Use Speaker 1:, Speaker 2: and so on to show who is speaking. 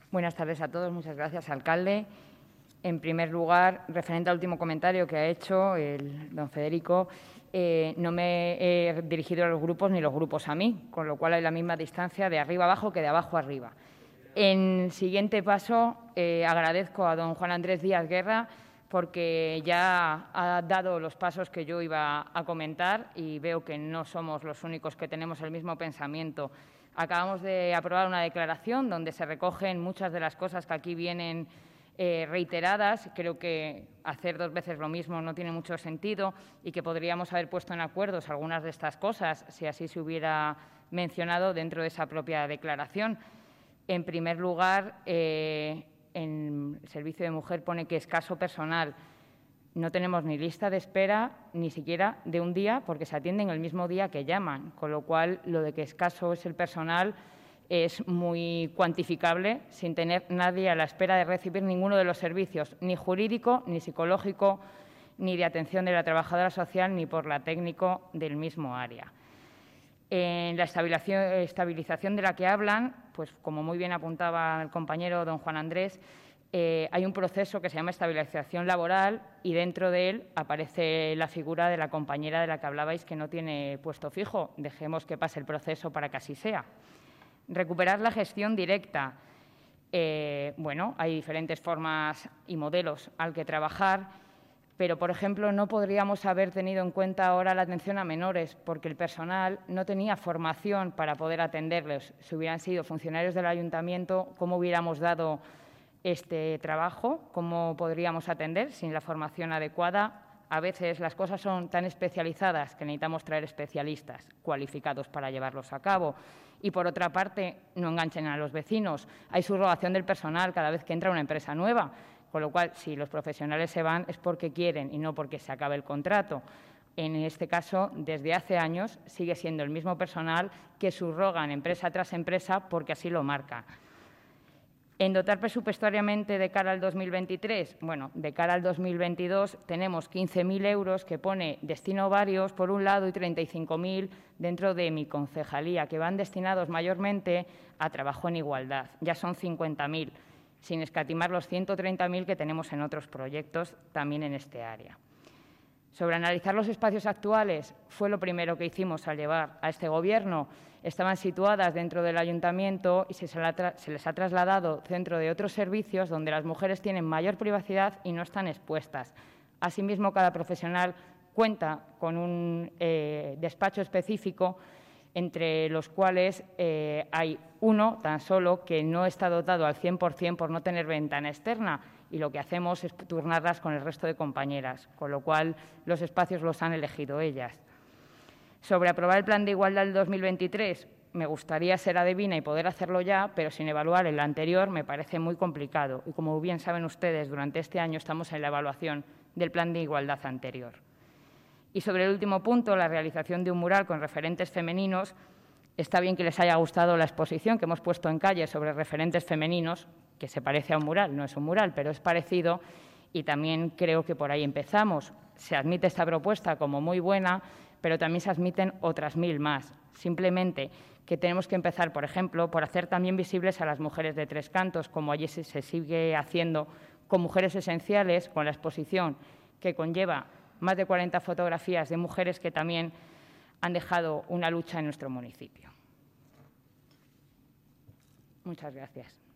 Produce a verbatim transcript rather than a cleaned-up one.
Speaker 1: Buenas tardes a todos. Muchas gracias, alcalde. En primer lugar, referente al último comentario que ha hecho el don Federico, eh, no me he dirigido a los grupos ni los grupos a mí, con lo cual hay la misma distancia de arriba abajo que de abajo arriba. En siguiente paso, eh, agradezco a don Juan Andrés Díaz Guerra porque ya ha dado los pasos que yo iba a comentar y veo que no somos los únicos que tenemos el mismo pensamiento. Acabamos de aprobar una declaración donde se recogen muchas de las cosas que aquí vienen eh, reiteradas. Creo que hacer dos veces lo mismo no tiene mucho sentido y que podríamos haber puesto en acuerdos algunas de estas cosas si así se hubiera mencionado dentro de esa propia declaración. En primer lugar, eh, en el Servicio de Mujer pone que escaso personal. No tenemos ni lista de espera, ni siquiera de un día, porque se atienden el mismo día que llaman, con lo cual lo de que escaso es el personal es muy cuantificable, sin tener nadie a la espera de recibir ninguno de los servicios, ni jurídico, ni psicológico, ni de atención de la trabajadora social, ni por la técnico del mismo área. En la estabilización de la que hablan, pues como muy bien apuntaba el compañero don Juan Andrés, eh, hay un proceso que se llama estabilización laboral y dentro de él aparece la figura de la compañera de la que hablabais que no tiene puesto fijo. Dejemos que pase el proceso para que así sea. Recuperar la gestión directa. Eh, bueno, hay diferentes formas y modelos al que trabajar. Pero, por ejemplo, no podríamos haber tenido en cuenta ahora la atención a menores porque el personal no tenía formación para poder atenderlos. Si hubieran sido funcionarios del ayuntamiento, ¿cómo hubiéramos dado este trabajo? ¿Cómo podríamos atender sin la formación adecuada? A veces las cosas son tan especializadas que necesitamos traer especialistas cualificados para llevarlos a cabo. Y, por otra parte, no enganchen a los vecinos. Hay subrogación del personal cada vez que entra una empresa nueva. Con lo cual, si los profesionales se van es porque quieren y no porque se acabe el contrato. En este caso, desde hace años, sigue siendo el mismo personal que subrogan empresa tras empresa porque así lo marca. En dotar presupuestariamente de cara al dos mil veintitrés, bueno, de cara al dos mil veintidós tenemos quince mil euros que pone destino varios por un lado y treinta y cinco mil dentro de mi concejalía, que van destinados mayormente a trabajo en igualdad. Ya son cincuenta mil. Sin escatimar los ciento treinta mil que tenemos en otros proyectos también en este área. Sobre analizar los espacios actuales, fue lo primero que hicimos al llevar a este Gobierno. Estaban situadas dentro del ayuntamiento y se, se les ha trasladado dentro de otros servicios donde las mujeres tienen mayor privacidad y no están expuestas. Asimismo, cada profesional cuenta con un eh, despacho específico entre los cuales eh, hay uno tan solo que no está dotado al cien por cien por no tener ventana externa y lo que hacemos es turnarlas con el resto de compañeras, con lo cual los espacios los han elegido ellas. Sobre aprobar el Plan de Igualdad del dos mil veintitrés, me gustaría ser adivina y poder hacerlo ya, pero sin evaluar el anterior me parece muy complicado y, como bien saben ustedes, durante este año estamos en la evaluación del Plan de Igualdad anterior. Y sobre el último punto, la realización de un mural con referentes femeninos, está bien que les haya gustado la exposición que hemos puesto en calle sobre referentes femeninos, que se parece a un mural, no es un mural, pero es parecido y también creo que por ahí empezamos. Se admite esta propuesta como muy buena, pero también se admiten otras mil más. Simplemente que tenemos que empezar, por ejemplo, por hacer también visibles a las mujeres de Tres Cantos, como allí se, se sigue haciendo con Mujeres Esenciales, con la exposición que conlleva más de cuarenta fotografías de mujeres que también han dejado una lucha en nuestro municipio. Muchas gracias.